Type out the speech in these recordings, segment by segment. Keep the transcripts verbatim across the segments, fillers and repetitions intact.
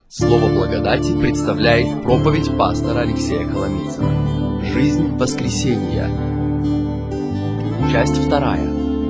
Слово благодати представляет проповедь пастора Алексея Коломийцева. Жизнь воскресения. Часть вторая.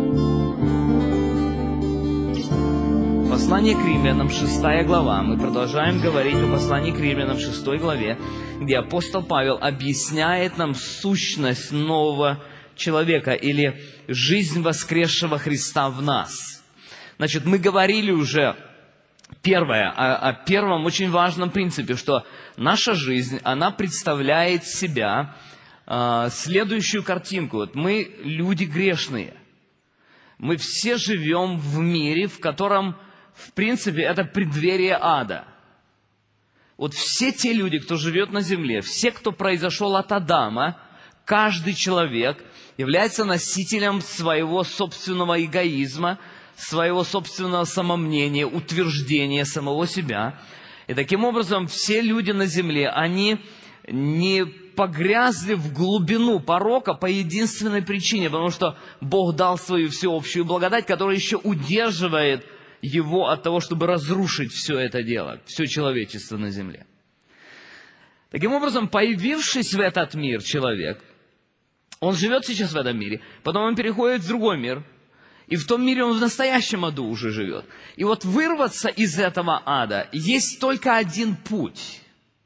Послание к римлянам, шестая глава. Мы продолжаем говорить о послании к римлянам, шестой главе, где апостол Павел объясняет нам сущность нового человека или жизнь воскресшего Христа в нас. Значит, мы говорили уже первое, о, о первом очень важном принципе, что наша жизнь, она представляет себя э, следующую картинку. Вот мы люди грешные. Мы все живем в мире, в котором, в принципе, это преддверие ада. Вот все те люди, кто живет на земле, все, кто произошел от Адама, каждый человек является носителем своего собственного эгоизма, своего собственного самомнения, утверждения самого себя. И таким образом все люди на земле, они не погрязли в глубину порока по единственной причине, потому что Бог дал свою всеобщую благодать, которая еще удерживает его от того, чтобы разрушить все это дело, все человечество на земле. Таким образом, появившись в этот мир человек, он живет сейчас в этом мире, потом он переходит в другой мир, и в том мире он в настоящем аду уже живет. И вот вырваться из этого ада есть только один путь.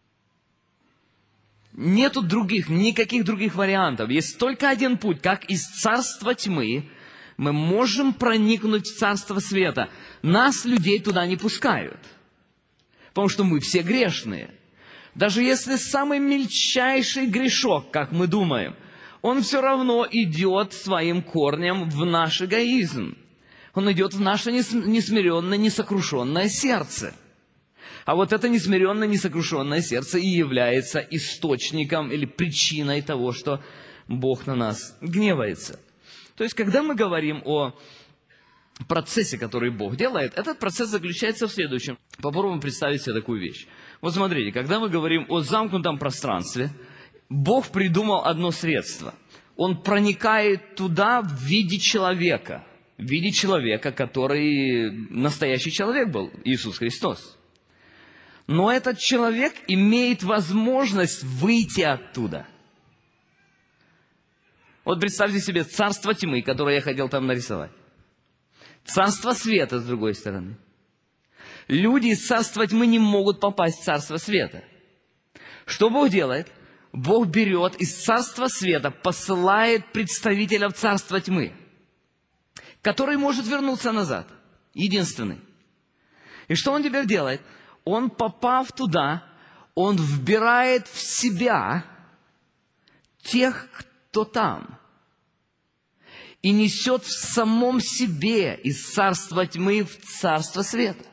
Нету других, никаких других вариантов. Есть только один путь, как из царства тьмы мы можем проникнуть в царство света. Нас, людей, туда не пускают, потому что мы все грешные. Даже если самый мельчайший грешок, как мы думаем, он все равно идет своим корнем в наш эгоизм. Он идет в наше несмиренное, несокрушенное сердце. А вот это несмиренное, несокрушенное сердце и является источником или причиной того, что Бог на нас гневается. То есть, когда мы говорим о процессе, который Бог делает, этот процесс заключается в следующем. Попробуем представить себе такую вещь. Вот смотрите, когда мы говорим о замкнутом пространстве, Бог придумал одно средство. Он проникает туда в виде человека. В виде человека, который настоящий человек был, Иисус Христос. Но этот человек имеет возможность выйти оттуда. Вот представьте себе царство тьмы, которое я хотел там нарисовать. Царство света, с другой стороны. Люди из царства тьмы не могут попасть в царство света. Что Бог делает? Бог берет из царства света, посылает представителя в царство тьмы, который может вернуться назад. Единственный. И что он теперь делает? Он, попав туда, он вбирает в себя тех, кто там. И несет в самом себе из царства тьмы в царство света.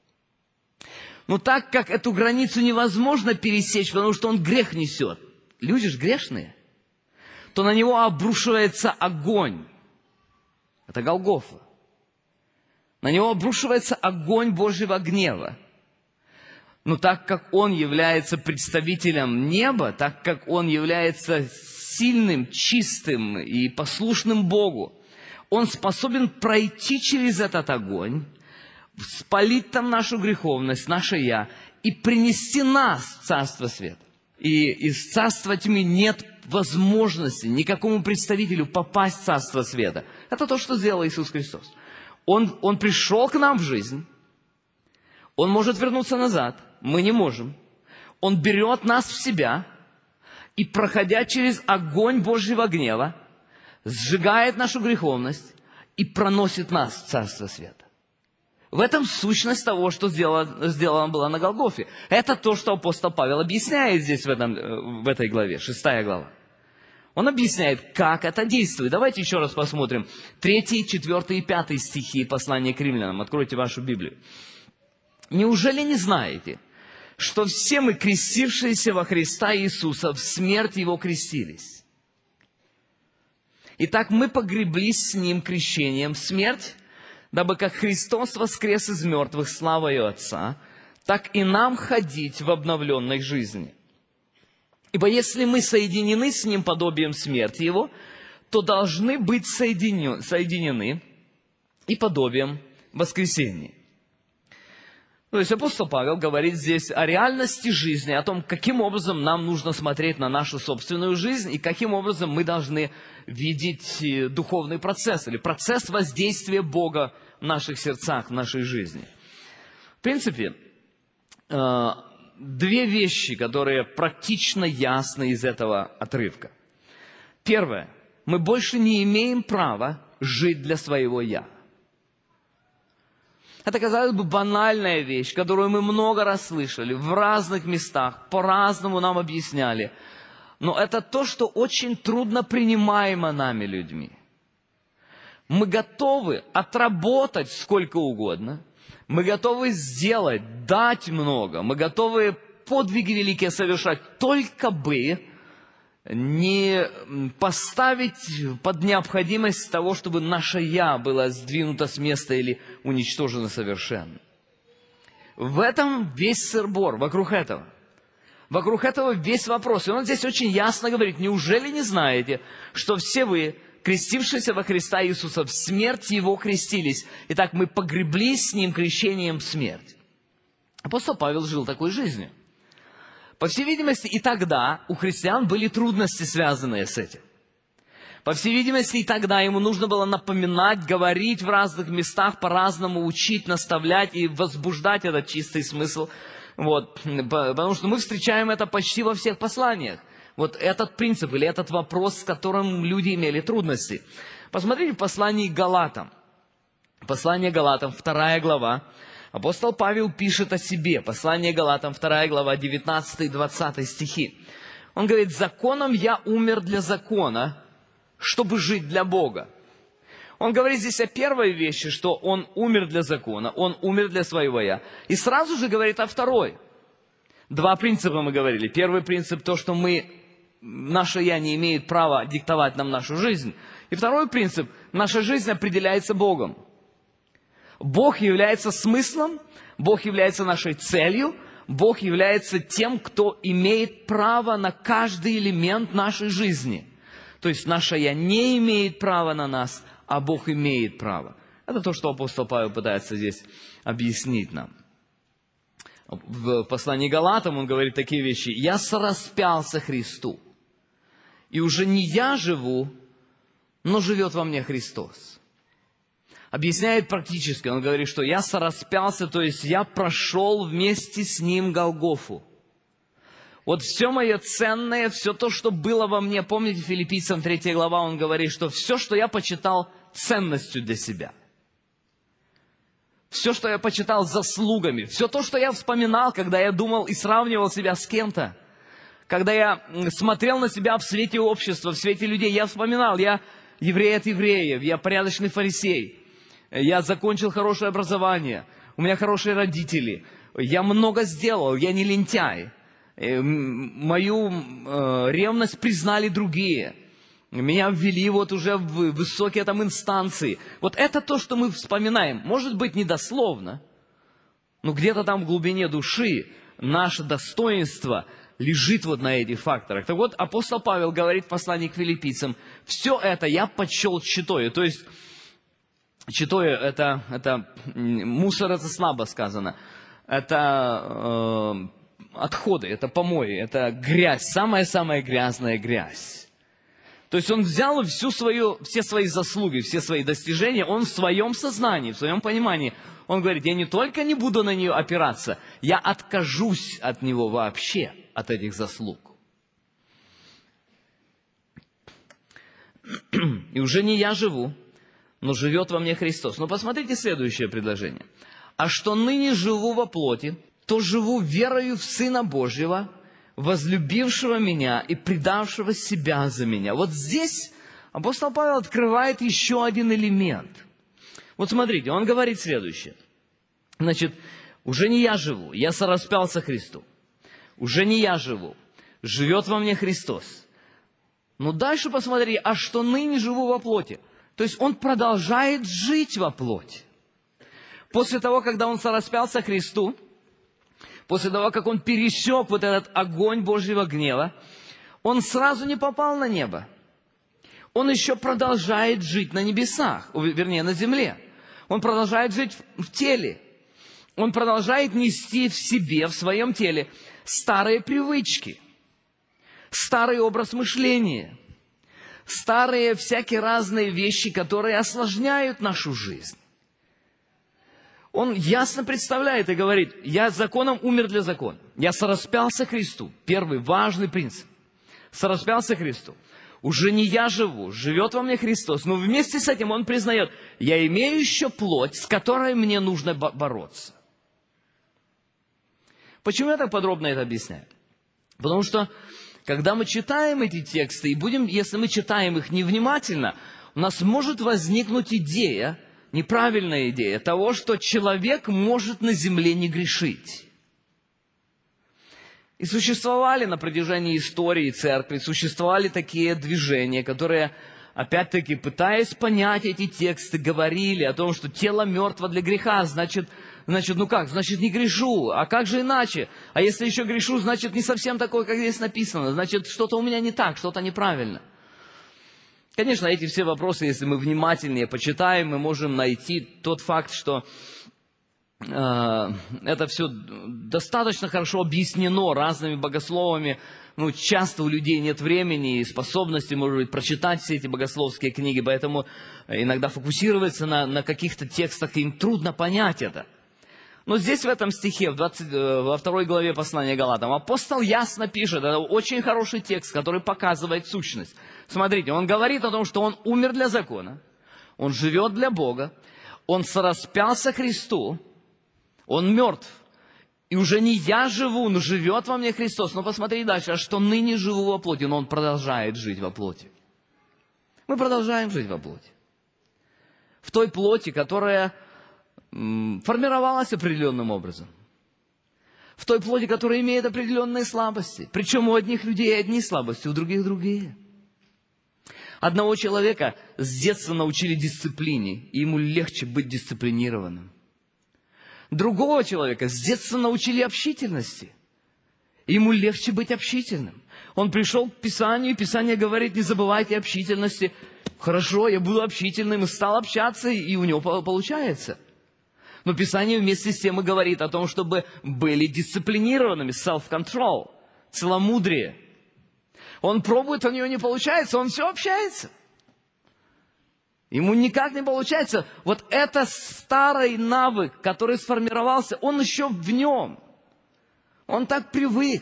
Но так как эту границу невозможно пересечь, потому что он грех несет, люди же грешные, то на него обрушивается огонь. Это Голгофа. На него обрушивается огонь Божьего гнева. Но так как он является представителем неба, так как он является сильным, чистым и послушным Богу, он способен пройти через этот огонь, спалить там нашу греховность, наше «я» и принести нас в Царство Света. И из царства тьмы нет возможности никакому представителю попасть в Царство Света. Это то, что сделал Иисус Христос. Он, он пришел к нам в жизнь. Он может вернуться назад. Мы не можем. Он берет нас в себя и, проходя через огонь Божьего гнева, сжигает нашу греховность и проносит нас в Царство Света. В этом сущность того, что сделано, сделано было на Голгофе. Это то, что апостол Павел объясняет здесь в, этом, в этой главе, шестая глава. Он объясняет, как это действует. Давайте еще раз посмотрим. Третий, четвертый и пятый стихи послания к римлянам. Откройте вашу Библию. «Неужели не знаете, что все мы, крестившиеся во Христа Иисуса, в смерть Его крестились? Итак, мы погреблись с Ним крещением в смерть, дабы как Христос воскрес из мертвых славою Отца, так и нам ходить в обновленной жизни. Ибо если мы соединены с Ним подобием смерти Его, то должны быть соединены и подобием воскресения». То есть апостол Павел говорит здесь о реальности жизни, о том, каким образом нам нужно смотреть на нашу собственную жизнь и каким образом мы должны видеть духовный процесс или процесс воздействия Бога в наших сердцах, в нашей жизни. В принципе, две вещи, которые практично ясны из этого отрывка. Первое. Мы больше не имеем права жить для своего «я». Это, казалось бы, банальная вещь, которую мы много раз слышали, в разных местах, по-разному нам объясняли. Но это то, что очень трудно принимаемо нами людьми. Мы готовы отработать сколько угодно, мы готовы сделать, дать много, мы готовы подвиги великие совершать, только бы не поставить под необходимость того, чтобы наше «я» было сдвинуто с места или уничтожено совершенно. В этом весь сыр-бор, вокруг этого. Вокруг этого весь вопрос. И он здесь очень ясно говорит: неужели не знаете, что все вы, крестившиеся во Христа Иисуса, в смерть Его крестились? Итак, мы погреблись с Ним крещением в смерть. Апостол Павел жил такой жизнью. По всей видимости, и тогда у христиан были трудности, связанные с этим. По всей видимости, и тогда ему нужно было напоминать, говорить в разных местах, по-разному учить, наставлять и возбуждать этот чистый смысл. Вот. Потому что мы встречаем это почти во всех посланиях. Вот этот принцип или этот вопрос, с которым люди имели трудности. Посмотрите в послании к Галатам. Послание Галатам, вторая глава. Апостол Павел пишет о себе. Послание Галатам, вторая глава, девятнадцатый и двадцатый стихи. Он говорит: «Законом я умер для закона, чтобы жить для Бога». Он говорит здесь о первой вещи, что он умер для закона, он умер для своего «я». И сразу же говорит о второй. Два принципа мы говорили. Первый принцип — то, что мы, наше «я» не имеет права диктовать нам нашу жизнь. И второй принцип — наша жизнь определяется Богом. Бог является смыслом, Бог является нашей целью, Бог является тем, кто имеет право на каждый элемент нашей жизни. То есть наше «я» не имеет права на нас, а Бог имеет право. Это то, что апостол Павел пытается здесь объяснить нам. В послании Галатам он говорит такие вещи: «Я сораспялся Христу, и уже не я живу, но живет во мне Христос». Объясняет практически, он говорит, что я сораспялся, то есть я прошел вместе с Ним Голгофу. Вот все мое ценное, все то, что было во мне, помните, Филиппийцам третья глава, он говорит, что все, что я почитал ценностью для себя, все, что я почитал заслугами, все то, что я вспоминал, когда я думал и сравнивал себя с кем-то, когда я смотрел на себя в свете общества, в свете людей, я вспоминал: я еврей от евреев, я порядочный фарисей, я закончил хорошее образование, у меня хорошие родители, я много сделал, я не лентяй. Мою э, ревность признали другие. Меня ввели вот уже в высокие там инстанции. Вот это то, что мы вспоминаем. Может быть, не дословно, но где-то там в глубине души наше достоинство лежит вот на этих факторах. Так вот, апостол Павел говорит в послании к филиппийцам: все это я почел тщетою. То есть, тщетою это, это мусор, это слабо сказано. Это э, отходы, это помои, это грязь, самая-самая грязная грязь. То есть он взял всю свою, все свои заслуги, все свои достижения, он в своем сознании, в своем понимании, он говорит: я не только не буду на нее опираться, я откажусь от него вообще, от этих заслуг. И уже не я живу, но живет во мне Христос. Но посмотрите следующее предложение. А что ныне живу во плоти, то живу верою в Сына Божьего, возлюбившего меня и предавшего себя за меня. Вот здесь апостол Павел открывает еще один элемент. Вот смотрите, он говорит следующее. Значит, уже не я живу, я сораспялся Христу. Уже не я живу, живет во мне Христос. Но дальше посмотри, а что ныне живу во плоти. То есть он продолжает жить во плоти. После того, когда он сораспялся Христу, после того, как он пересек вот этот огонь Божьего гнева, он сразу не попал на небо. Он еще продолжает жить на небесах, вернее, на земле. Он продолжает жить в теле. он продолжает нести в себе, в своем теле старые привычки, старый образ мышления, старые всякие разные вещи, которые осложняют нашу жизнь. Он ясно представляет и говорит: я законом умер для закона. Я сораспялся Христу. Первый важный принцип. Сораспялся Христу. Уже не я живу, живет во мне Христос. Но вместе с этим он признает: я имею еще плоть, с которой мне нужно бороться. Почему я так подробно это объясняю? Потому что, когда мы читаем эти тексты, и будем, если мы читаем их невнимательно, у нас может возникнуть идея, неправильная идея того, что человек может на земле не грешить. И существовали на протяжении истории церкви, существовали такие движения, которые, опять-таки, пытаясь понять эти тексты, говорили о том, что тело мертво для греха, значит, значит, ну как, значит, не грешу, а как же иначе? А если еще грешу, значит, не совсем такое, как здесь написано, значит, что-то у меня не так, что-то неправильно. Конечно, эти все вопросы, если мы внимательнее почитаем, мы можем найти тот факт, что э, это все достаточно хорошо объяснено разными богословами. Ну, часто у людей нет времени и способности, может быть, прочитать все эти богословские книги, поэтому иногда фокусироваться на, на каких-то текстах, им трудно понять это. Но здесь в этом стихе, в двадцать, во второй главе послания Галатам, апостол ясно пишет, это очень хороший текст, который показывает сущность. Смотрите, он говорит о том, что он умер для закона, он живет для Бога, он сораспялся Христу, он мертв. И уже не я живу, но живет во мне Христос. Но посмотри дальше, а что ныне живу во плоти, но он продолжает жить во плоти. Мы продолжаем жить во плоти. В той плоти, которая м, формировалась определенным образом. В той плоти, которая имеет определенные слабости. Причем у одних людей одни слабости, у других другие. Одного человека с детства научили дисциплине, и ему легче быть дисциплинированным. Другого человека с детства научили общительности, и ему легче быть общительным. Он пришел к Писанию, и Писание говорит: не забывайте общительности. Хорошо, я буду общительным, и стал общаться, и у него получается. Но Писание вместе с тем и говорит о том, чтобы были дисциплинированными, self-control, целомудрие. Он пробует, у него не получается, он все общается. Ему никак не получается. Вот это старый навык, который сформировался, он еще в нем. Он так привык.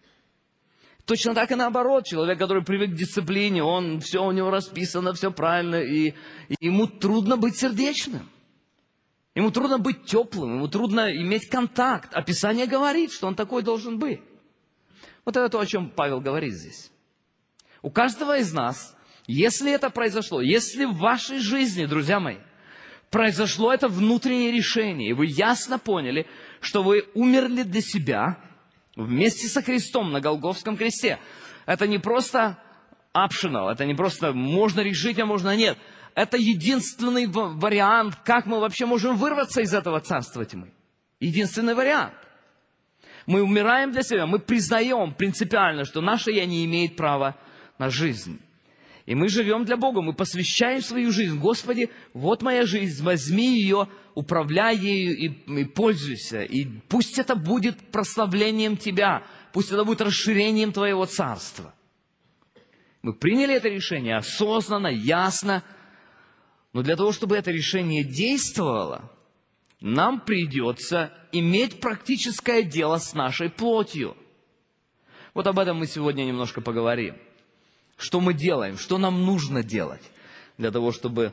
Точно так и наоборот. Человек, который привык к дисциплине, он, все у него расписано, все правильно, и, и ему трудно быть сердечным. Ему трудно быть теплым, ему трудно иметь контакт. А Писание говорит, что он такой должен быть. Вот это то, о чем Павел говорит здесь. У каждого из нас, если это произошло, если в вашей жизни, друзья мои, произошло это внутреннее решение, и вы ясно поняли, что вы умерли для себя вместе со Христом на Голгофском кресте. Это не просто optional, это не просто можно решить, а можно нет. Это единственный вариант, как мы вообще можем вырваться из этого царства тьмы. Единственный вариант. Мы умираем для себя, мы признаем принципиально, что наше «я» не имеет права на жизнь. И мы живем для Бога, мы посвящаем свою жизнь. Господи, вот моя жизнь, возьми ее, управляй ею и, и пользуйся. И пусть это будет прославлением Тебя, пусть это будет расширением Твоего царства. Мы приняли это решение осознанно, ясно, но для того, чтобы это решение действовало, нам придется иметь практическое дело с нашей плотью. Вот об этом мы сегодня немножко поговорим. Что мы делаем, что нам нужно делать для того, чтобы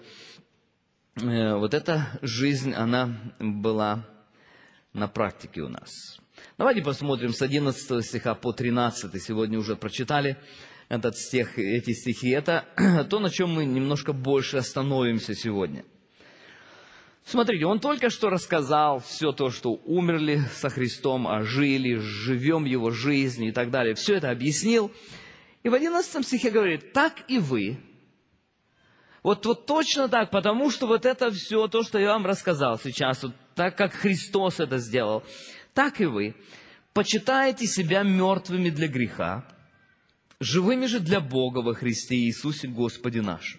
э, вот эта жизнь, она была на практике у нас. Давайте посмотрим с одиннадцатого стиха по тринадцатый. Сегодня уже прочитали этот стих, эти стихи. Это то, на чем мы немножко больше остановимся сегодня. Смотрите, он только что рассказал все то, что умерли со Христом, а жили, живем Его жизнью и так далее. Все это объяснил. И в одиннадцатом стихе говорит: так и вы. Вот, вот точно так, потому что вот это все, то, что я вам рассказал сейчас, вот так как Христос это сделал, так и вы почитаете себя мертвыми для греха, живыми же для Бога во Христе Иисусе Господе нашем.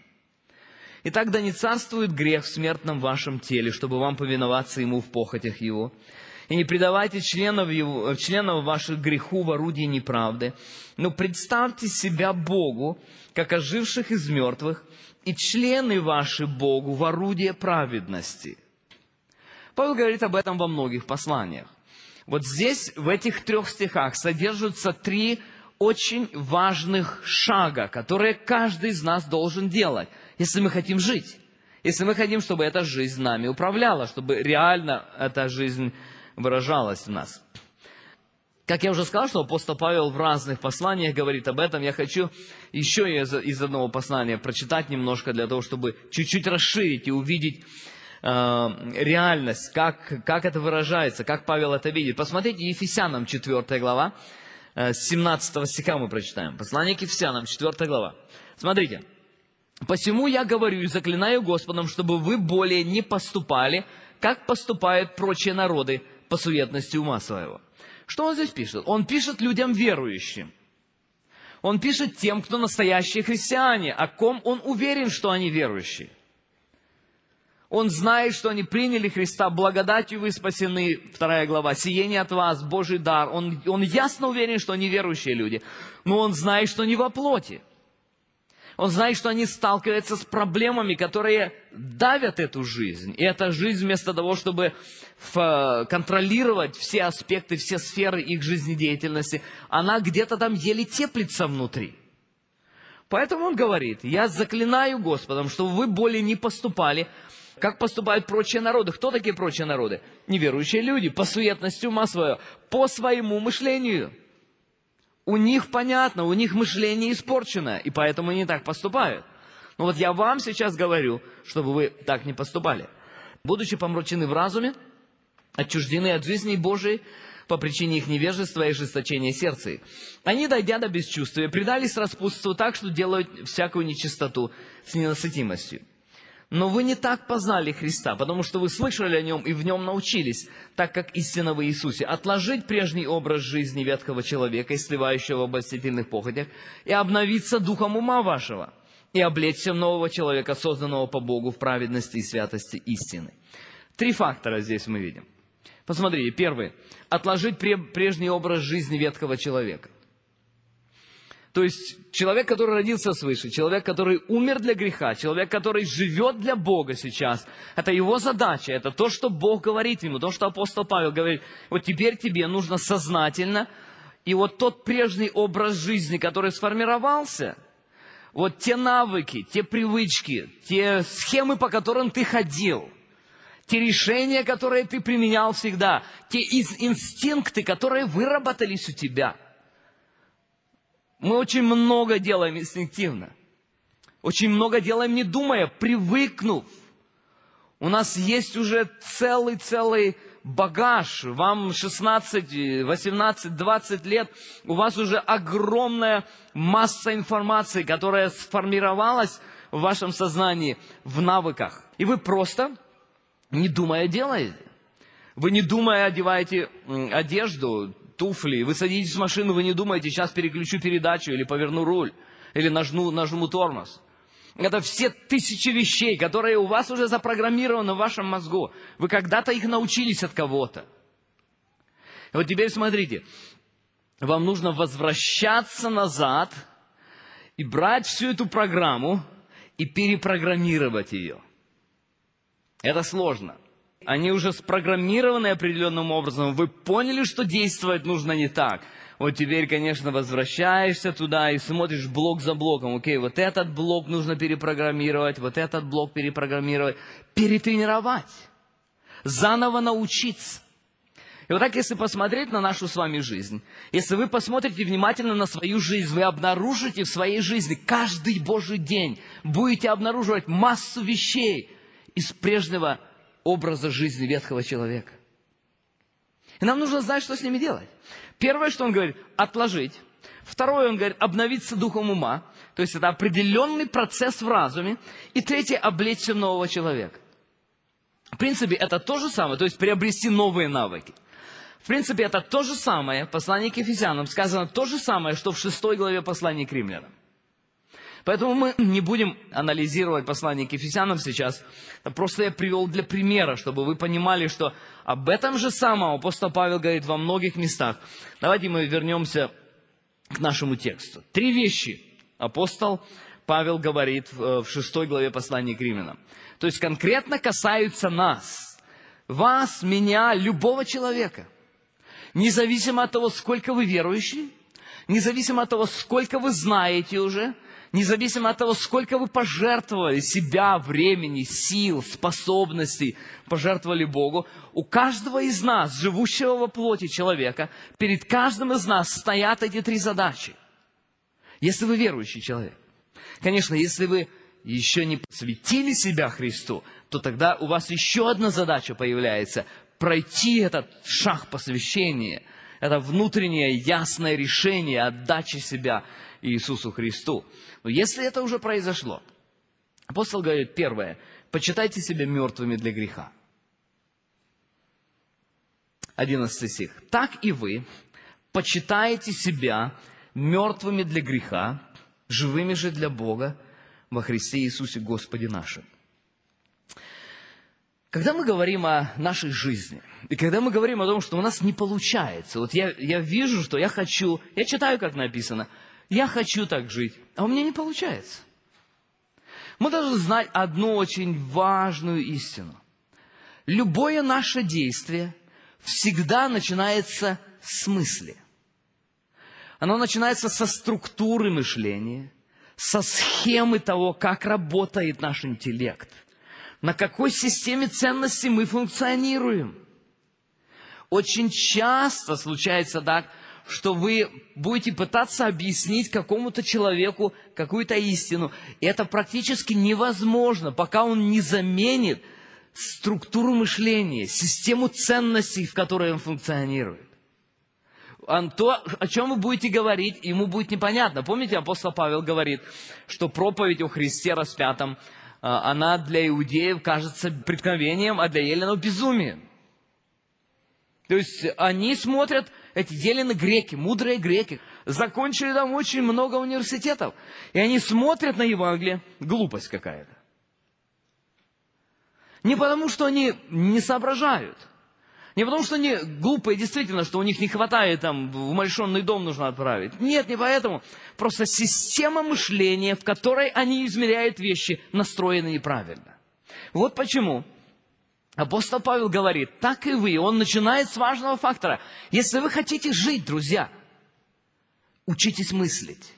Итак, да не царствует грех в смертном вашем теле, чтобы вам повиноваться Ему в похотях Его. И не предавайте членов, его, членов ваших греху в орудии неправды, но представьте себя Богу, как оживших из мертвых, и члены ваши Богу в орудие праведности. Павел говорит об этом во многих посланиях. Вот здесь, в этих трех стихах, содержатся три очень важных шага, которые каждый из нас должен делать, если мы хотим жить. Если мы хотим, чтобы эта жизнь нами управляла, чтобы реально эта жизнь выражалась в нас. Как я уже сказал, что апостол Павел в разных посланиях говорит об этом, я хочу еще из, из одного послания прочитать немножко, для того, чтобы чуть-чуть расширить и увидеть э, реальность, как, как это выражается, как Павел это видит. Посмотрите, Ефесянам четвёртая глава, э, с семнадцатого стиха мы прочитаем. Послание к Ефесянам, четвёртая глава. Смотрите. «Посему я говорю и заклинаю Господом, чтобы вы более не поступали, как поступают прочие народы по суетности ума своего». Что он здесь пишет? Он пишет людям верующим. Он пишет тем, кто настоящие христиане, о ком он уверен, что они верующие. Он знает, что они приняли Христа, благодатью вы спасены, вторая глава, сиение от вас, Божий дар. Он, он ясно уверен, что они верующие люди, но он знает, что не во плоти. Он знает, что они сталкиваются с проблемами, которые давят эту жизнь. И эта жизнь, вместо того, чтобы контролировать все аспекты, все сферы их жизнедеятельности, она где-то там еле теплится внутри. Поэтому он говорит: я заклинаю Господом, чтобы вы более не поступали, как поступают прочие народы. Кто такие прочие народы? Неверующие люди, по суетности ума своего, по своему мышлению. У них понятно, у них мышление испорчено, и поэтому они так поступают. Но вот я вам сейчас говорю, чтобы вы так не поступали. Будучи помрачены в разуме, отчуждены от жизни Божией по причине их невежества и ожесточения сердца их, они, дойдя до бесчувствия, предались распутству так, что делают всякую нечистоту с ненасытимостью. Но вы не так познали Христа, потому что вы слышали о Нем и в Нем научились, так как истинно в Иисусе, отложить прежний образ жизни ветхого человека, истлевающего в обольстительных похотях, и обновиться духом ума вашего, и облечься в нового человека, созданного по Богу в праведности и святости истины. Три фактора здесь мы видим. Посмотрите, первый. Отложить прежний образ жизни ветхого человека. То есть человек, который родился свыше, человек, который умер для греха, человек, который живет для Бога сейчас, это его задача, это то, что Бог говорит ему, то, что апостол Павел говорит. Вот теперь тебе нужно сознательно, и вот тот прежний образ жизни, который сформировался, вот те навыки, те привычки, те схемы, по которым ты ходил, те решения, которые ты применял всегда, те инстинкты, которые выработались у тебя. Мы очень много делаем инстинктивно. Очень много делаем не думая, привыкнув. У нас есть уже целый-целый багаж. Вам шестнадцать, восемнадцать, двадцать лет. У вас уже огромная масса информации, которая сформировалась в вашем сознании, в навыках. И вы просто, не думая, делаете. Вы не думая одеваете одежду, туфли, вы садитесь в машину, вы не думаете, сейчас переключу передачу, или поверну руль, или нажму, нажму тормоз. Это все тысячи вещей, которые у вас уже запрограммированы в вашем мозгу. Вы когда-то их научились от кого-то. И вот теперь смотрите, вам нужно возвращаться назад и брать всю эту программу и перепрограммировать ее. Это сложно. Они уже спрограммированы определенным образом. Вы поняли, что действовать нужно не так. Вот теперь, конечно, возвращаешься туда и смотришь блок за блоком. Окей, вот этот блок нужно перепрограммировать, вот этот блок перепрограммировать. Перетренировать. Заново научиться. И вот так, если посмотреть на нашу с вами жизнь, если вы посмотрите внимательно на свою жизнь, вы обнаружите в своей жизни каждый Божий день, будете обнаруживать массу вещей из прежнего образа жизни ветхого человека. И нам нужно знать, что с ними делать. Первое, что он говорит, отложить. Второе, он говорит, обновиться духом ума. То есть это определенный процесс в разуме. И третье, облечься в нового человека. В принципе, это то же самое, то есть приобрести новые навыки. В принципе, это то же самое, послание к Ефесянам, сказано то же самое, что в шестой главе послания к Римлянам. Поэтому мы не будем анализировать послание к Ефесянам сейчас. Просто я привел для примера, чтобы вы понимали, что об этом же самом апостол Павел говорит во многих местах. Давайте мы вернемся к нашему тексту. Три вещи апостол Павел говорит в шестой главе послания к Римлянам. То есть конкретно касаются нас, вас, меня, любого человека. Независимо от того, сколько вы верующие, независимо от того, сколько вы знаете уже, независимо от того, сколько вы пожертвовали себя, времени, сил, способностей, пожертвовали Богу, у каждого из нас, живущего во плоти человека, перед каждым из нас стоят эти три задачи. Если вы верующий человек. Конечно, если вы еще не посвятили себя Христу, то тогда у вас еще одна задача появляется – пройти этот шаг посвящения, это внутреннее ясное решение отдачи себя Иисусу Христу. Но если это уже произошло, апостол говорит, первое, почитайте себя мертвыми для греха. одиннадцатый стих. Так и вы почитаете себя мертвыми для греха, живыми же для Бога во Христе Иисусе Господе нашим. Когда мы говорим о нашей жизни, и когда мы говорим о том, что у нас не получается, вот я, я вижу, что я хочу, я читаю, как написано, я хочу так жить, а у меня не получается. Мы должны знать одну очень важную истину. Любое наше действие всегда начинается с мысли. Оно начинается со структуры мышления, со схемы того, как работает наш интеллект, на какой системе ценностей мы функционируем. Очень часто случается так, что вы будете пытаться объяснить какому-то человеку какую-то истину. И это практически невозможно, пока он не заменит структуру мышления, систему ценностей, в которой он функционирует. То, о чем вы будете говорить, ему будет непонятно. Помните, апостол Павел говорит, что проповедь о Христе распятом, она для иудеев кажется преткновением, а для эллинов безумием. То есть они смотрят, эти эллины греки, мудрые греки, закончили там очень много университетов, и они смотрят на Евангелие, глупость какая-то. Не потому, что они не соображают, не потому, что они глупые, действительно, что у них не хватает, там, в умалишенный дом нужно отправить. Нет, не поэтому. Просто система мышления, в которой они измеряют вещи, настроена неправильно. Вот почему апостол Павел говорит, так и вы. Он начинает с важного фактора. Если вы хотите жить, друзья, учитесь мыслить.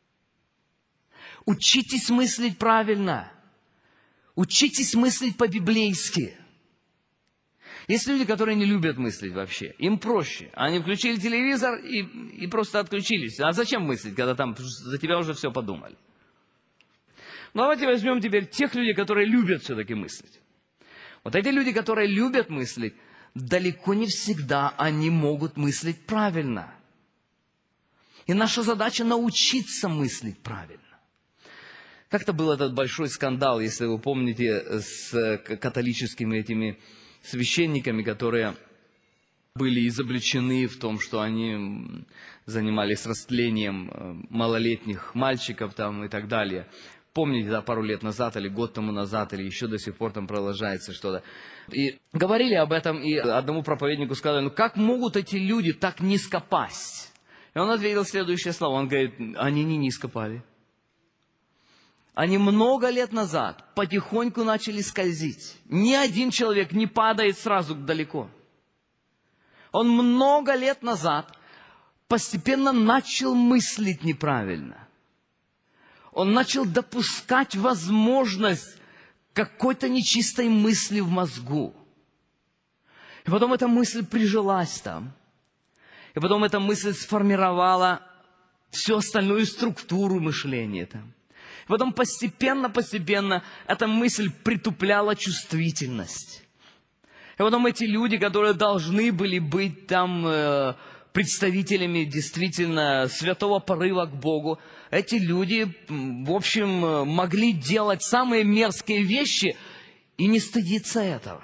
Учитесь мыслить правильно. Учитесь мыслить по-библейски. Есть люди, которые не любят мыслить вообще. Им проще. Они включили телевизор и, и просто отключились. А зачем мыслить, когда там за тебя уже все подумали? Ну, давайте возьмем теперь тех людей, которые любят все-таки мыслить. Вот эти люди, которые любят мыслить, далеко не всегда они могут мыслить правильно. И наша задача научиться мыслить правильно. Как-то был этот большой скандал, если вы помните, с католическими этими священниками, которые были изобличены в том, что они занимались растлением малолетних мальчиков там, и так далее. Помните, да, пару лет назад, или год тому назад, или еще до сих пор там продолжается что-то. И говорили об этом, и одному проповеднику сказали, ну как могут эти люди так низко пасть? И он ответил следующее слово, он говорит, они не низко пали. Они много лет назад потихоньку начали скользить. Ни один человек не падает сразу далеко. Он много лет назад постепенно начал мыслить неправильно. Он начал допускать возможность какой-то нечистой мысли в мозгу. И потом эта мысль прижилась там. И потом эта мысль сформировала всю остальную структуру мышления там. Потом постепенно-постепенно эта мысль притупляла чувствительность. И потом эти люди, которые должны были быть там э, представителями действительно святого порыва к Богу, эти люди, в общем, могли делать самые мерзкие вещи и не стыдиться этого.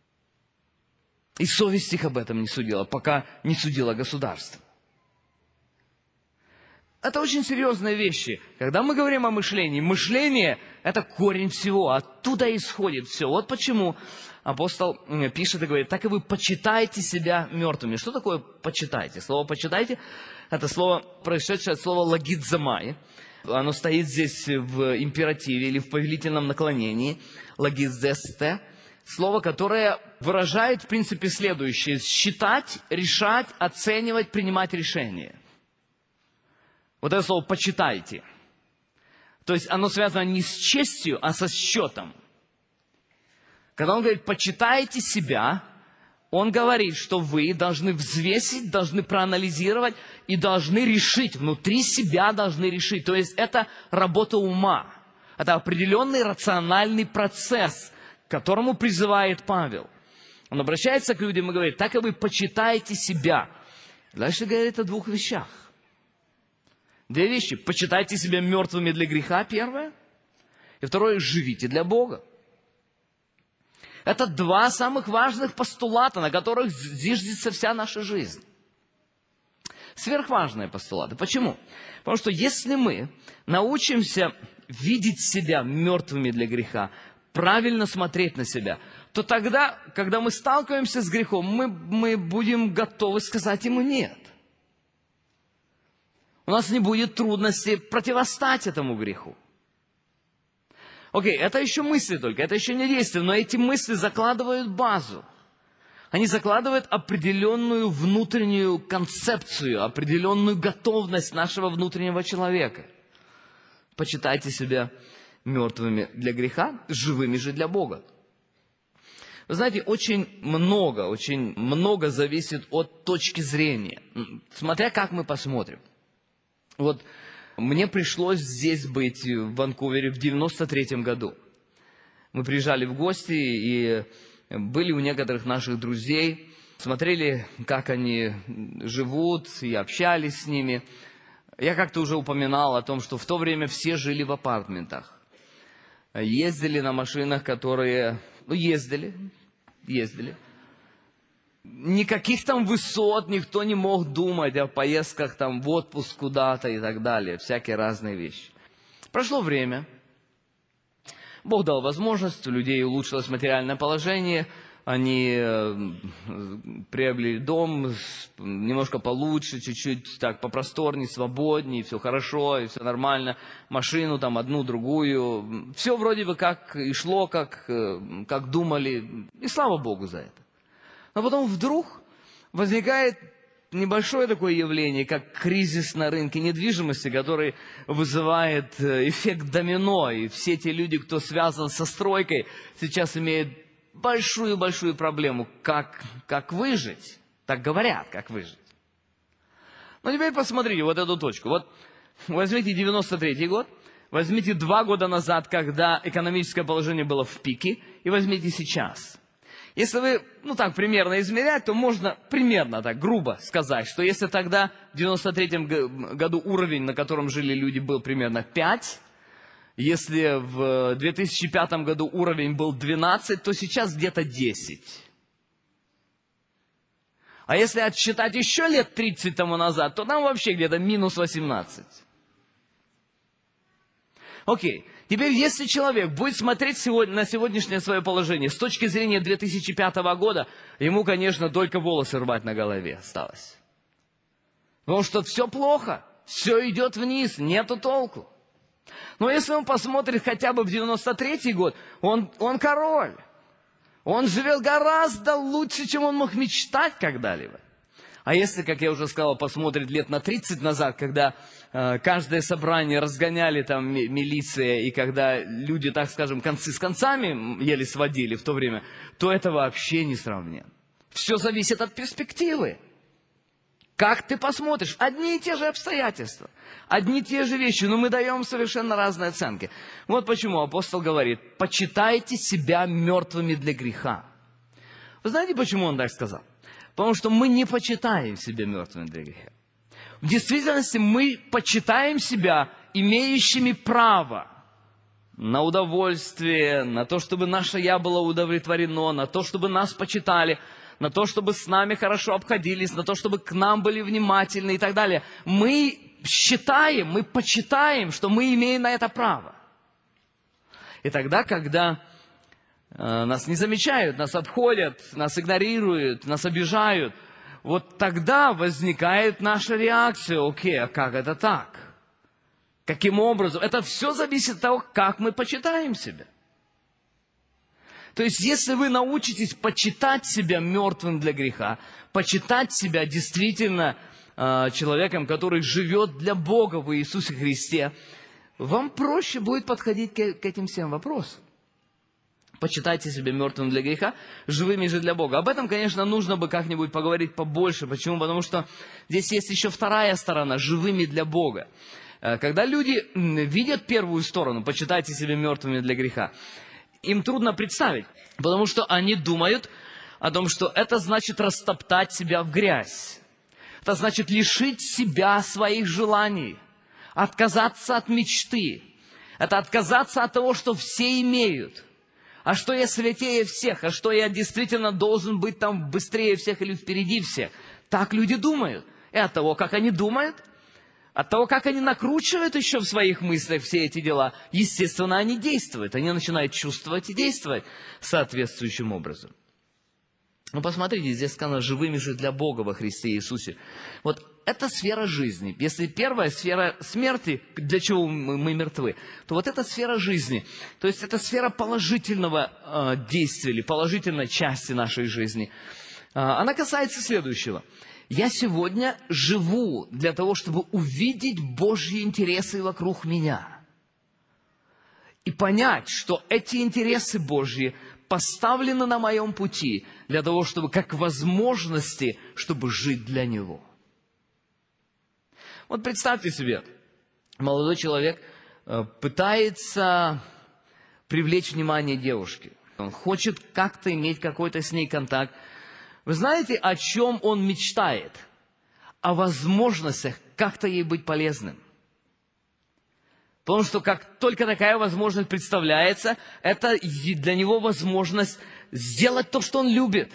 И совесть их об этом не судила, пока не судило государство. это очень серьезные вещи. Когда мы говорим о мышлении, мышление – это корень всего, оттуда исходит все. Вот почему апостол пишет и говорит: так и вы почитайте себя мертвыми. Что такое почитайте? Слово почитайте – это слово, происшедшее от слова логизомай. Оно стоит здесь в императиве или в повелительном наклонении. Логизесте. Слово, которое выражает, в принципе, следующее: считать, решать, оценивать, принимать решения. Вот это слово «почитайте». То есть оно связано не с честью, а со счетом. Когда он говорит «почитайте себя», он говорит, что вы должны взвесить, должны проанализировать и должны решить, внутри себя должны решить. То есть это работа ума. Это определенный рациональный процесс, к которому призывает Павел. Он обращается к людям и говорит: так и вы почитайте себя. Дальше говорит о двух вещах. Две вещи. Почитайте себя мертвыми для греха, первое. И второе, живите для Бога. Это два самых важных постулата, на которых зиждется вся наша жизнь. Сверхважные постулаты. Почему? Потому что если мы научимся видеть себя мертвыми для греха, правильно смотреть на себя, то тогда, когда мы сталкиваемся с грехом, мы, мы будем готовы сказать ему «нет». У нас не будет трудности противостать этому греху. Окей, это еще мысли только, это еще не действие, но эти мысли закладывают базу. Они закладывают определенную внутреннюю концепцию, определенную готовность нашего внутреннего человека. Почитайте себя мертвыми для греха, живыми же для Бога. Вы знаете, очень много, очень много зависит от точки зрения, смотря как мы посмотрим. Вот мне пришлось здесь быть, в Ванкувере, в девяносто третьем году. Мы приезжали в гости и были у некоторых наших друзей, смотрели, как они живут, и общались с ними. Я как-то уже упоминал о том, что в то время все жили в апартментах. Ездили на машинах, которые... Ну, ездили, ездили. Никаких там высот никто не мог думать о поездках там в отпуск куда-то и так далее. Всякие разные вещи. Прошло время. Бог дал возможность, у людей улучшилось материальное положение. Они приобрели дом немножко получше, чуть-чуть так попросторнее, свободнее, все хорошо, и все нормально. Машину там одну, другую. Все вроде бы как и шло, как, как думали. И слава Богу за это. Но потом вдруг возникает небольшое такое явление, как кризис на рынке недвижимости, который вызывает эффект домино. И все те люди, кто связан со стройкой, сейчас имеют большую-большую проблему, как, как выжить. Так говорят, как выжить. Но теперь посмотрите вот эту точку. Вот возьмите девяносто третий год, возьмите два года назад, когда экономическое положение было в пике, и возьмите сейчас. Если вы, ну так, примерно измерять, то можно примерно так, грубо сказать, что если тогда в девяносто третьем году уровень, на котором жили люди, был примерно пять, если в две тысячи пятом году уровень был двенадцать, то сейчас где-то десять. А если отсчитать еще лет тридцать тому назад, то там вообще где-то минус восемнадцать. Окей. Теперь, если человек будет смотреть сегодня, на сегодняшнее свое положение с точки зрения две тысячи пятого года, ему, конечно, только волосы рвать на голове осталось. Потому что все плохо, все идет вниз, нету толку. Но если он посмотрит хотя бы в девяносто третий год, он, он король. Он живет гораздо лучше, чем он мог мечтать когда-либо. А если, как я уже сказал, посмотрит лет на тридцать назад, когда э, каждое собрание разгоняли там милиция, и когда люди, так скажем, концы с концами еле сводили в то время, то это вообще не сравнено. Все зависит от перспективы. Как ты посмотришь? Одни и те же обстоятельства, одни и те же вещи, но мы даем совершенно разные оценки. Вот почему апостол говорит: почитайте себя мертвыми для греха. Вы знаете, почему он так сказал? Потому что мы не почитаем себя мертвыми для греха. В действительности мы почитаем себя имеющими право на удовольствие, на то, чтобы наше «я» было удовлетворено, на то, чтобы нас почитали, на то, чтобы с нами хорошо обходились, на то, чтобы к нам были внимательны и так далее. Мы считаем, мы почитаем, что мы имеем на это право. И тогда, когда э, нас не замечают, нас обходят, нас игнорируют, нас обижают, вот тогда возникает наша реакция. Окей, а как это так? Каким образом? Это все зависит от того, как мы почитаем себя. То есть, если вы научитесь почитать себя мертвым для греха, почитать себя действительно э, человеком, который живет для Бога в Иисусе Христе, вам проще будет подходить к, к этим всем вопросам. Почитайте себя мертвым для греха, живыми же для Бога. Об этом, конечно, нужно бы как-нибудь поговорить побольше. Почему? Потому что здесь есть еще вторая сторона, живыми для Бога. Когда люди видят первую сторону, почитайте себя мертвыми для греха, им трудно представить, потому что они думают о том, что это значит растоптать себя в грязь. Это значит лишить себя своих желаний, отказаться от мечты. Это отказаться от того, что все имеют. А что я святее всех? А что я действительно должен быть там быстрее всех или впереди всех? Так люди думают. И от того, как они думают, от того, как они накручивают еще в своих мыслях все эти дела, естественно, они действуют. Они начинают чувствовать и действовать соответствующим образом. Ну, посмотрите, здесь сказано, живыми же для Бога во Христе Иисусе. Вот это сфера жизни. Если первая сфера смерти, для чего мы мертвы, то вот эта сфера жизни, то есть это сфера положительного э, действия или положительной части нашей жизни, э, она касается следующего. Я сегодня живу для того, чтобы увидеть Божьи интересы вокруг меня. И понять, что эти интересы Божьи поставлены на моем пути для того, чтобы, как возможности, чтобы жить для Него. Вот представьте себе, молодой человек пытается привлечь внимание девушки. Он хочет как-то иметь какой-то с ней контакт. Вы знаете, о чем он мечтает? О возможностях как-то ей быть полезным. Потому что как только такая возможность представляется, это для него возможность сделать то, что он любит.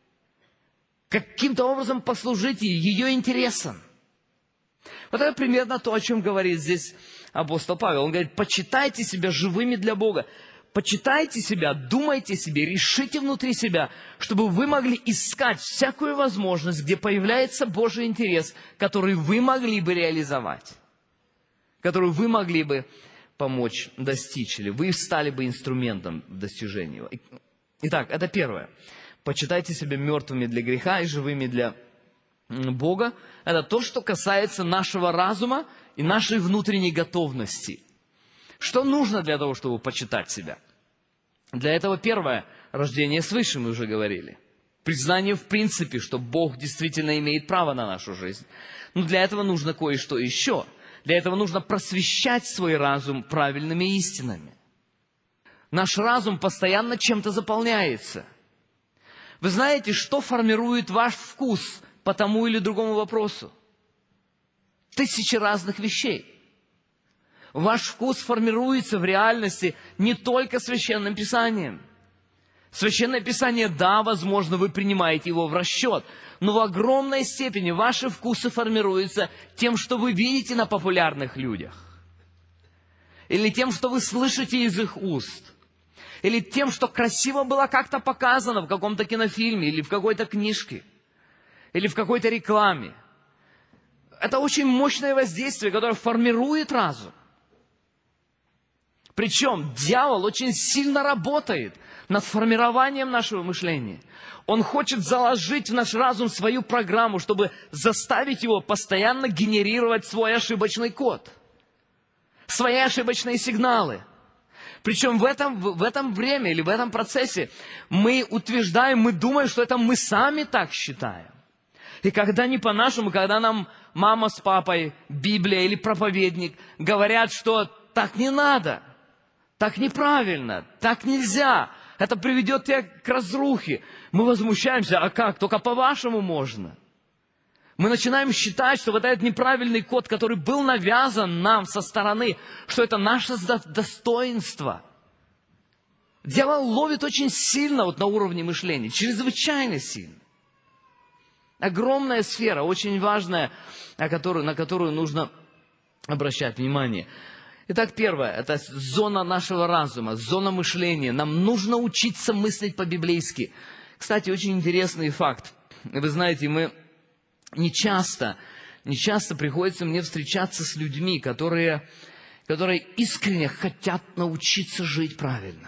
Каким-то образом послужить ее интересам. Вот это примерно то, о чем говорит здесь апостол Павел. Он говорит, почитайте себя живыми для Бога. Почитайте себя, думайте себе, решите внутри себя, чтобы вы могли искать всякую возможность, где появляется Божий интерес, который вы могли бы реализовать, которую вы могли бы помочь достичь, или вы стали бы инструментом в достижении его. Итак, это первое. Почитайте себя мертвыми для греха и живыми для Бога. Это то, что касается нашего разума и нашей внутренней готовности. Что нужно для того, чтобы почитать себя? Для этого первое, рождение свыше, мы уже говорили. Признание в принципе, что Бог действительно имеет право на нашу жизнь. Но для этого нужно кое-что еще. Для этого нужно просвещать свой разум правильными истинами. Наш разум постоянно чем-то заполняется. Вы знаете, что формирует ваш вкус по тому или другому вопросу? Тысячи разных вещей. Ваш вкус формируется в реальности не только Священным Писанием. Священное Писание, да, возможно, вы принимаете его в расчет, но в огромной степени ваши вкусы формируются тем, что вы видите на популярных людях. Или тем, что вы слышите из их уст. Или тем, что красиво было как-то показано в каком-то кинофильме, или в какой-то книжке, или в какой-то рекламе. Это очень мощное воздействие, которое формирует разум. Причем дьявол очень сильно работает над формированием нашего мышления. Он хочет заложить в наш разум свою программу, чтобы заставить его постоянно генерировать свой ошибочный код, свои ошибочные сигналы. Причем в этом, в этом время или в этом процессе мы утверждаем, мы думаем, что это мы сами так считаем. И когда не по-нашему, когда нам мама с папой, Библия или проповедник говорят, что так не надо, так неправильно, так нельзя, это приведет тебя к разрухе. Мы возмущаемся, а как, только по-вашему можно. Мы начинаем считать, что вот этот неправильный код, который был навязан нам со стороны, что это наше достоинство. Дьявол ловит очень сильно вот на уровне мышления, чрезвычайно сильно. Огромная сфера, очень важная, на которую, на которую нужно обращать внимание. Итак, первое, это зона нашего разума, зона мышления. Нам нужно учиться мыслить по-библейски. Кстати, очень интересный факт. Вы знаете, мы не часто, не часто приходится мне встречаться с людьми, которые, которые искренне хотят научиться жить правильно.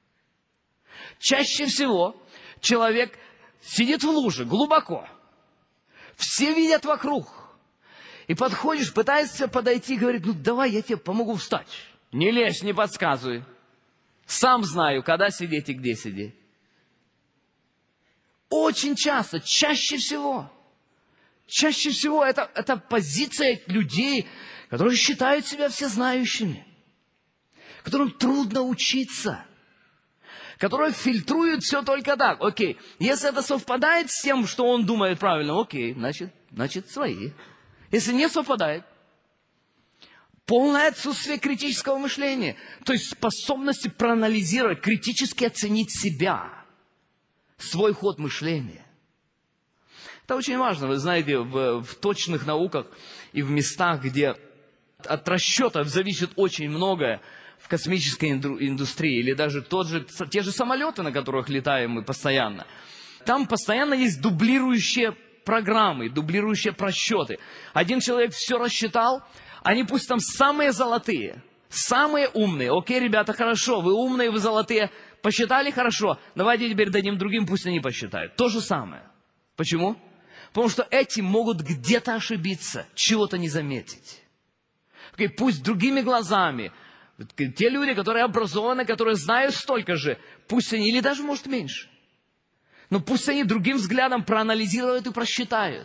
Чаще всего человек сидит в луже глубоко. Все видят вокруг. И подходишь, пытаешься подойти, говорит, ну давай я тебе помогу встать. Не лезь, не подсказывай. Сам знаю, когда сидеть и где сидеть. Очень часто, чаще всего. Чаще всего это, это позиция людей, которые считают себя всезнающими. Которым трудно учиться. Которые фильтруют все только так. Окей, если это совпадает с тем, что он думает правильно, окей, значит, значит свои. Если не совпадает, полное отсутствие критического мышления, то есть способности проанализировать, критически оценить себя, свой ход мышления. Это очень важно, вы знаете, в, в точных науках и в местах, где от расчетов зависит очень многое, в космической индустрии, или даже тот же, те же самолеты, на которых летаем мы постоянно, там постоянно есть дублирующие программы, дублирующие просчеты. Один человек все рассчитал, они пусть там самые золотые, самые умные. Окей, ребята, хорошо, вы умные, вы золотые, посчитали хорошо, давайте теперь дадим другим, пусть они посчитают. То же самое. Почему? Потому что эти могут где-то ошибиться, чего-то не заметить. Окей, пусть другими глазами, те люди, которые образованы, которые знают столько же, пусть они, или даже может меньше, но пусть они другим взглядом проанализируют и просчитают.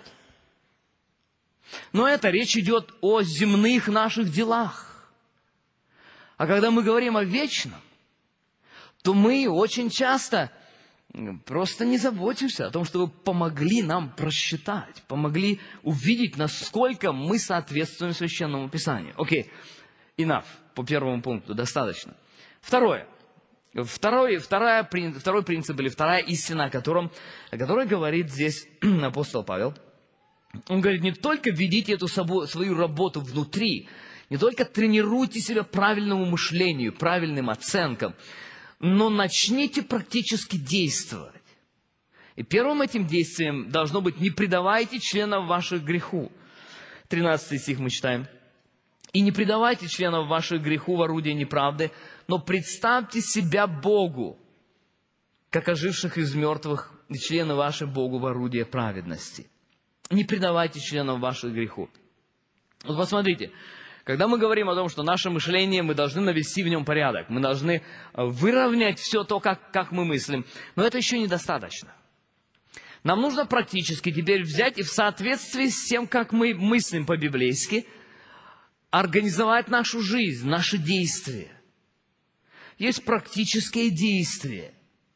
Но это речь идет о земных наших делах. А когда мы говорим о вечном, то мы очень часто просто не заботимся о том, чтобы помогли нам просчитать, помогли увидеть, насколько мы соответствуем Священному Писанию. Окей, enough, по первому пункту, достаточно. Второе. Второй, вторая, второй принцип или вторая истина, о котором, о которой говорит здесь апостол Павел. Он говорит, не только ведите эту свою работу внутри, не только тренируйте себя правильному мышлению, правильным оценкам, но начните практически действовать. И первым этим действием должно быть, не предавайте членов ваших греху. тринадцатый стих мы читаем. И не предавайте членов ваших греху в орудие неправды, но представьте себя Богу, как оживших из мертвых, и члены ваши Богу в орудие праведности. Не предавайте членов ваших греху. Вот посмотрите, когда мы говорим о том, что наше мышление, мы должны навести в нем порядок, мы должны выровнять все то, как, как мы мыслим, но это еще недостаточно. Нам нужно практически теперь взять и в соответствии с тем, как мы мыслим по-библейски, организовать нашу жизнь, наши действия. Есть практические действия.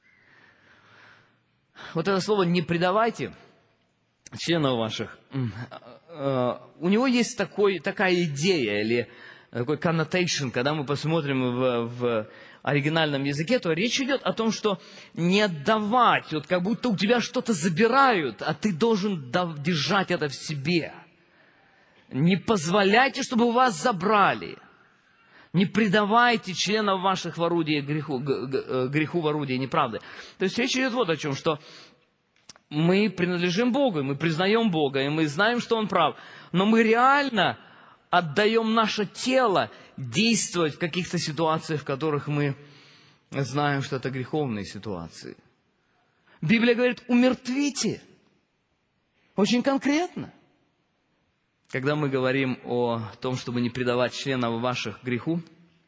Вот это слово «не предавайте» членов ваших, у него есть такой, такая идея или такой connotation, когда мы посмотрим в, в оригинальном языке, то речь идет о том, что не отдавать, вот как будто у тебя что-то забирают, а ты должен держать это в себе. Не позволяйте, чтобы у вас забрали. Не предавайте членов ваших в орудие греху, греху в орудие неправды. То есть речь идет вот о чем, что мы принадлежим Богу, и мы признаем Бога, и мы знаем, что Он прав. Но мы реально отдаем наше тело действовать в каких-то ситуациях, в которых мы знаем, что это греховные ситуации. Библия говорит, умертвите. Очень конкретно. Когда мы говорим о том, чтобы не предавать членов ваших греху,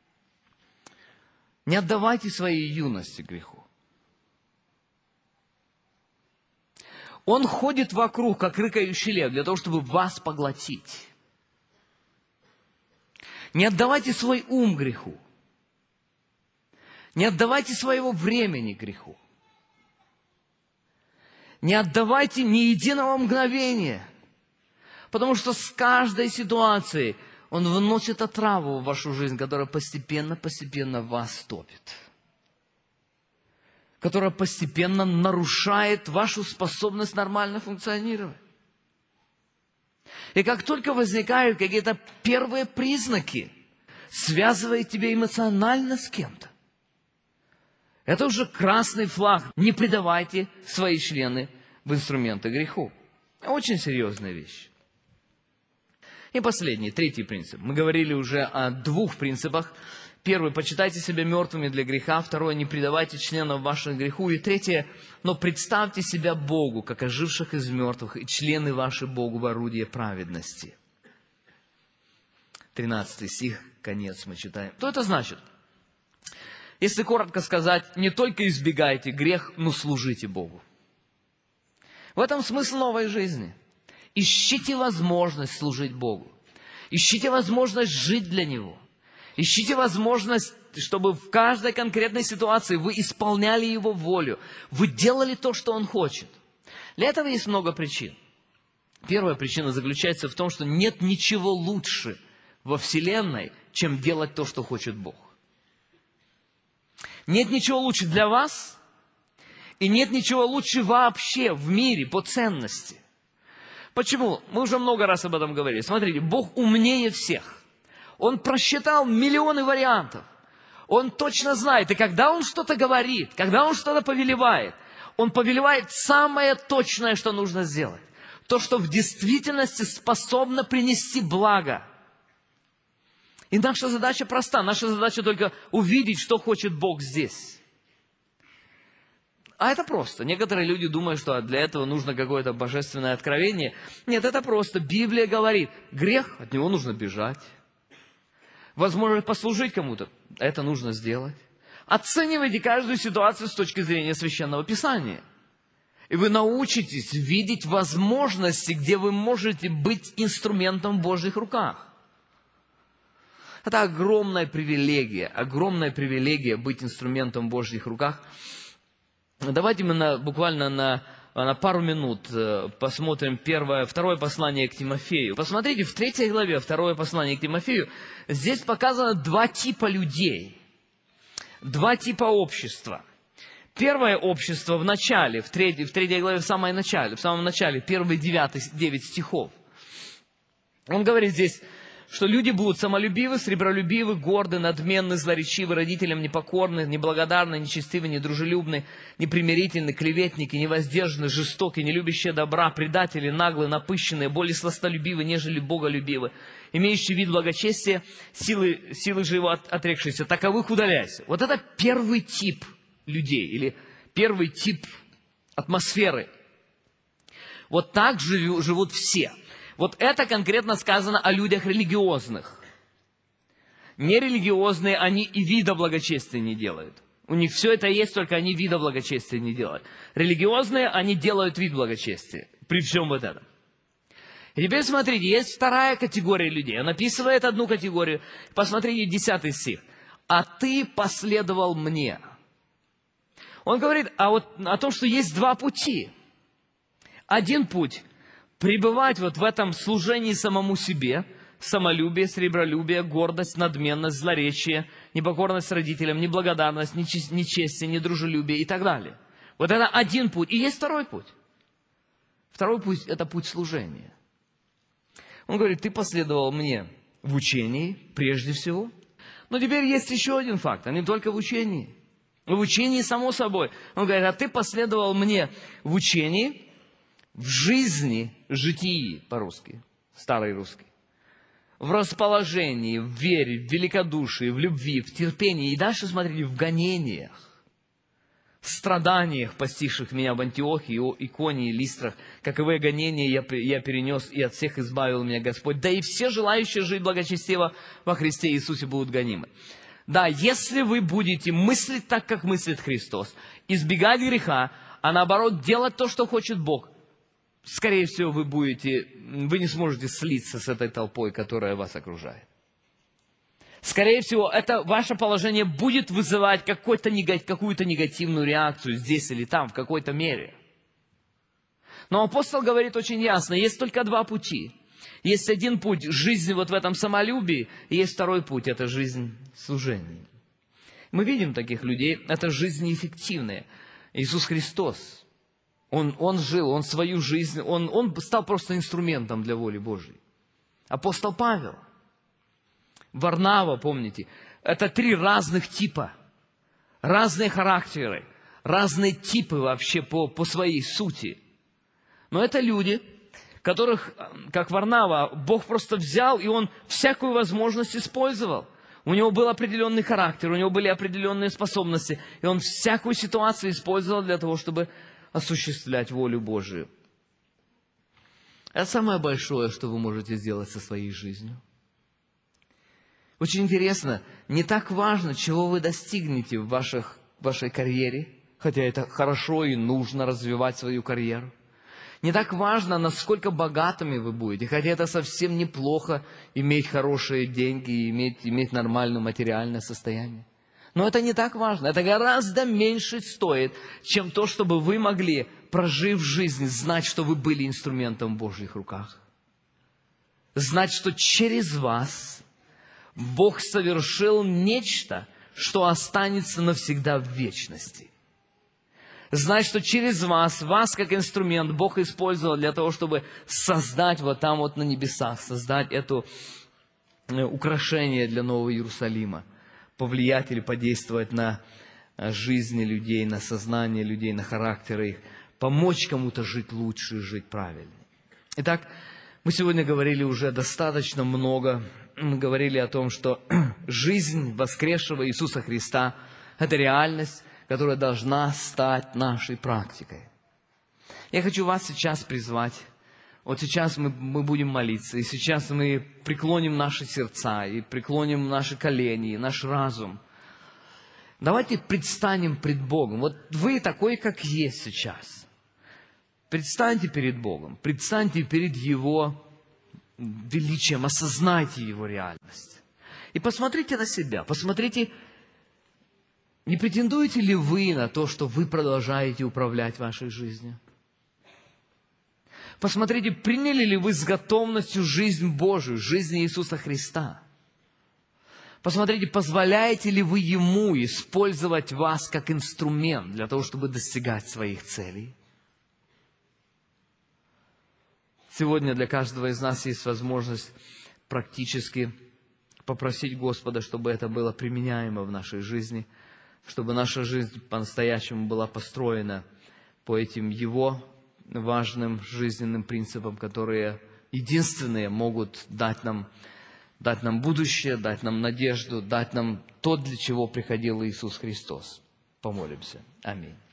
не отдавайте своей юности греху. Он ходит вокруг, как рыкающий лев, для того, чтобы вас поглотить. Не отдавайте свой ум греху. Не отдавайте своего времени греху. Не отдавайте ни единого мгновения. Потому что с каждой ситуацией он вносит отраву в вашу жизнь, которая постепенно-постепенно вас топит. Которая постепенно нарушает вашу способность нормально функционировать. И как только возникают какие-то первые признаки, связывает тебя эмоционально с кем-то, это уже красный флаг. Не предавайте свои члены в инструменты греху. Очень серьезная вещь. И последний, третий принцип. Мы говорили уже о двух принципах. Первый, почитайте себя мертвыми для греха. Второе, не предавайте членов ваших греху. И третье, но представьте себя Богу, как оживших из мертвых, и члены ваши Богу в орудие праведности. тринадцатый стих, конец мы читаем. Что это значит? Если коротко сказать, не только избегайте грех, но служите Богу. В этом смысл новой жизни. Ищите возможность служить Богу. Ищите возможность жить для Него. Ищите возможность, чтобы в каждой конкретной ситуации вы исполняли Его волю. Вы делали то, что Он хочет. Для этого есть много причин. Первая причина заключается в том, что нет ничего лучше во Вселенной, чем делать то, что хочет Бог. Нет ничего лучше для вас, и нет ничего лучше вообще в мире по ценности. Почему? Мы уже много раз об этом говорили. Смотрите, Бог умнее всех. Он просчитал миллионы вариантов. Он точно знает. И когда Он что-то говорит, когда Он что-то повелевает, Он повелевает самое точное, что нужно сделать. То, что в действительности способно принести благо. И наша задача проста. Наша задача только увидеть, что хочет Бог здесь. А это просто. Некоторые люди думают, что для этого нужно какое-то божественное откровение. Нет, это просто. Библия говорит, грех, от него нужно бежать. Возможно, послужить кому-то, это нужно сделать. Оценивайте каждую ситуацию с точки зрения Священного Писания. И вы научитесь видеть возможности, где вы можете быть инструментом в Божьих руках. Это огромная привилегия, огромная привилегия быть инструментом в Божьих руках. Давайте мы на, буквально на, на пару минут посмотрим первое, второе послание к Тимофею. Посмотрите, в третьей главе, второе послание к Тимофею, здесь показано два типа людей, два типа общества. Первое общество в начале, в третьей, в третьей главе, в самом начале, в самом начале, первые девятый, девять стихов. Он говорит здесь, что люди будут самолюбивы, сребролюбивы, горды, надменны, злоречивы, родителям непокорны, неблагодарны, нечестивы, недружелюбны, непримирительны, клеветники, невоздержаны, жестоки, нелюбящие добра, предатели, наглые, напыщенные, более сластолюбивы, нежели боголюбивы, имеющие вид благочестия, силы, силы же его отрекшиеся, таковых удаляйся. Вот это первый тип людей, или первый тип атмосферы. Вот так живут все. Вот это конкретно сказано о людях религиозных. Нерелигиозные, они и вида благочестия не делают. У них все это есть, только они вида благочестия не делают. Религиозные, они делают вид благочестия. При всем вот этом. И теперь смотрите, есть вторая категория людей. Он описывает одну категорию. Посмотрите, десятый стих. «А ты последовал мне». Он говорит о, вот, о том, что есть два пути. Один путь – пребывать вот в этом служении самому себе, самолюбие, сребролюбие, гордость, надменность, злоречие, непокорность родителям, неблагодарность, нечестие, недружелюбие и так далее. Вот это один путь. И есть второй путь. Второй путь – это путь служения. Он говорит, ты последовал мне в учении прежде всего. Но теперь есть еще один факт, а не только в учении. В учении, само собой. Он говорит, а ты последовал мне в учении, в жизни, житии по-русски, старый русский, в расположении, в вере, в великодушии, в любви, в терпении. И дальше, смотрите, в гонениях, в страданиях, постигших меня в Антиохии, Иконии, Листрах. Каковые гонения я, я перенес, и от всех избавил меня Господь. Да и все желающие жить благочестиво во Христе Иисусе будут гонимы. Да, если вы будете мыслить так, как мыслит Христос, избегать греха, а наоборот делать то, что хочет Бог, скорее всего, вы будете, вы не сможете слиться с этой толпой, которая вас окружает. Скорее всего, это ваше положение будет вызывать какой-то, какую-то негативную реакцию здесь или там, в какой-то мере. Но апостол говорит очень ясно, есть только два пути. Есть один путь жизни вот в этом самолюбии, и есть второй путь, это жизнь служения. Мы видим таких людей, это жизни эффективные. Иисус Христос. Он, он жил, он свою жизнь, он, он стал просто инструментом для воли Божьей. Апостол Павел, Варнава, помните, это три разных типа, разные характеры, разные типы вообще по, по своей сути. Но это люди, которых, как Варнава, Бог просто взял, и Он всякую возможность использовал. У него был определенный характер, у него были определенные способности, и он всякую ситуацию использовал для того, чтобы осуществлять волю Божию. Это самое большое, что вы можете сделать со своей жизнью. Очень интересно, не так важно, чего вы достигнете в ваших, вашей карьере, хотя это хорошо и нужно развивать свою карьеру. Не так важно, насколько богатыми вы будете, хотя это совсем неплохо иметь хорошие деньги и иметь, иметь нормальное материальное состояние. Но это не так важно. Это гораздо меньше стоит, чем то, чтобы вы могли, прожив жизнь, знать, что вы были инструментом в Божьих руках. Знать, что через вас Бог совершил нечто, что останется навсегда в вечности. Знать, что через вас, вас как инструмент Бог использовал для того, чтобы создать вот там вот на небесах, создать это украшение для Нового Иерусалима, повлиять или подействовать на жизни людей, на сознание людей, на характеры их, помочь кому-то жить лучше, жить правильнее. Итак, мы сегодня говорили уже достаточно много, мы говорили о том, что жизнь воскресшего Иисуса Христа – это реальность, которая должна стать нашей практикой. Я хочу вас сейчас призвать. Вот сейчас мы, мы будем молиться, и сейчас мы преклоним наши сердца, и преклоним наши колени, и наш разум. Давайте предстанем пред Богом. Вот вы такой, как есть сейчас. Предстаньте перед Богом, предстаньте перед Его величием, осознайте Его реальность. И посмотрите на себя, посмотрите, не претендуете ли вы на то, что вы продолжаете управлять вашей жизнью? Посмотрите, приняли ли вы с готовностью жизнь Божию, жизнь Иисуса Христа? Посмотрите, позволяете ли вы Ему использовать вас как инструмент для того, чтобы достигать своих целей? Сегодня для каждого из нас есть возможность практически попросить Господа, чтобы это было применяемо в нашей жизни, чтобы наша жизнь по-настоящему была построена по этим Его важным жизненным принципам, которые единственные могут дать нам, дать нам будущее, дать нам надежду, дать нам то, для чего приходил Иисус Христос. Помолимся. Аминь.